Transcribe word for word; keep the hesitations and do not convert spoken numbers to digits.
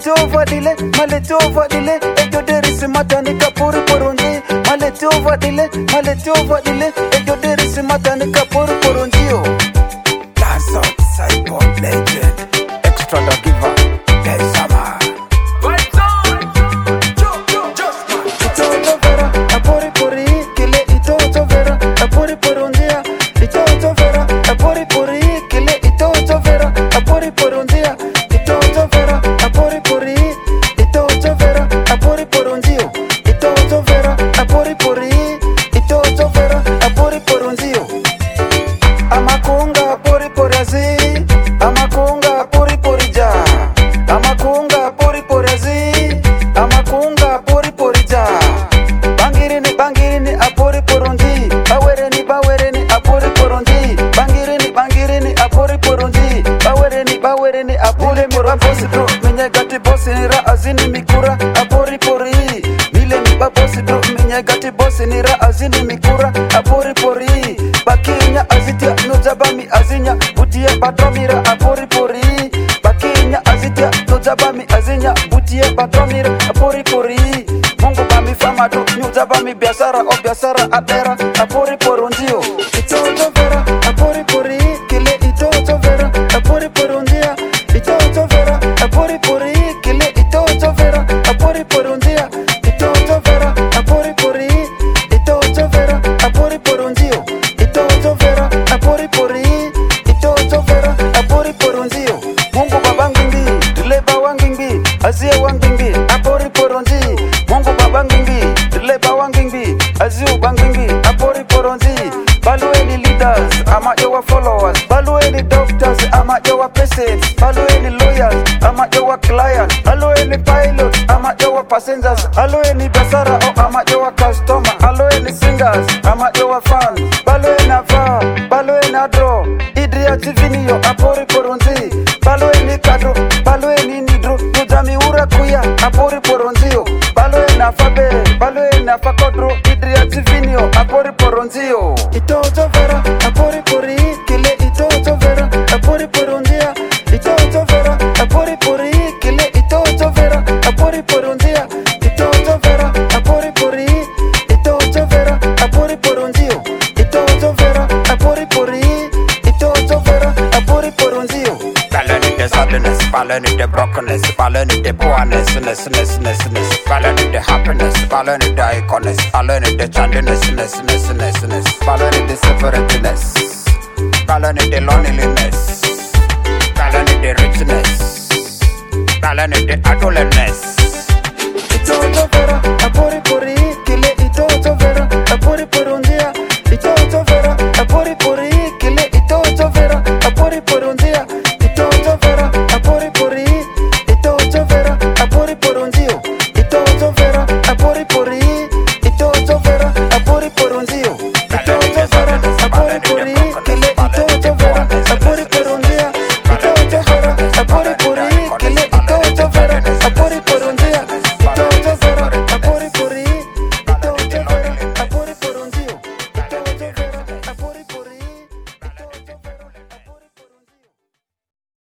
Maletova dile, maletova dile, ejo derisi matanika puri poronji. Maletova dile, maletova dile, ejo derisi matanika puri poronjio. Dance outside pop legend, extra the giver, there's summer. Right on, just man. Ito vera, apori pori, kile ito vera, apori poronjia. Ito vera, apori pori, kile ito vera, apori poronjia. Ito vera, apori pori, ito vera, apori poronjio. Ito vera, apori pori, ito vera, apori poronjio. Amakunga apori porazi, amakunga apori porija. Amakunga apori porazi, amakunga apori porija. Bangirini bangirini apori poronji, bawereni bawereni apori poronji. Bangirini bangirini apori poronji, bawereni bawereni apori poronji. Bro, minye gati bosi ni ra azini mikura apori pori. Mile mi babosi bro, minye gati bosi ni ra azini mikura apori pori. Bakinya azitia nojabami azinya, butia batomira apori pori. Bakinya azitia nojabami azinya, butia batomira apori pori. Mungu bami famado, nojabami biasara o biasara atera apori poronjio. Ito vera, apori pori, kile ito vera, apori poronjia. Ito vera, apori pori, kile ito vera, apori poronjia. Ito vera, apori pori, ito vera, apori poronjio. Ito vera, apori pori, ito vera, apori poronjio. Mungu babangimbi, dileba wangimbi, azie wangimbi, apori poronji. Mungu babangimbi, dileba wangimbi, azie wangimbi, apori poronji. Balueni leaders, ama your followers. Balueni doctors, ama your patients. Balueni lawyers, ama your clients. Balueni pilots, ama your passengers. Balueni basara, o ama your customer. Balueni singers, ama your fans. Balueni ava, balueni adro. Idria tivinio, apori poronzi. Balueni kadro, balueni nidro. Nujami ura kuya, apori poronzio. Balueni afabe, balueni afakodro. Idria tivinio, apori poronzio. Ito vera, apori pori, kile ito vera, apori poronjia. Ito vera, apori pori, kile ito vera, apori poronjia. Ito vera, apori pori, ito vera, apori poronjio. Ito vera, apori pori, ito vera, apori poronjio. Balance the sadness, balance the brokenness, balance the poorness, ness, ness, ness, ness. Balance the happiness, balance the iconess, balance the chandiness, ness, ness, ness, ness. Balance the separateness, balance the loneliness, balance the richness, balance the adolescence.